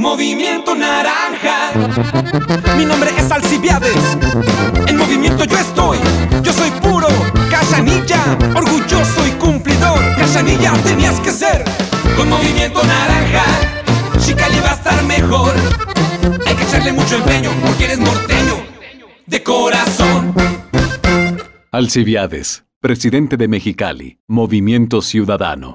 Movimiento Naranja. Mi nombre es Alcibiades. En movimiento yo estoy. Yo soy puro Cachanilla, orgulloso y cumplidor. Cachanilla tenías que ser. Con Movimiento Naranja Chicali va a estar mejor. Hay que echarle mucho empeño porque eres norteño de corazón. Alcibiades, presidente de Mexicali, Movimiento Ciudadano.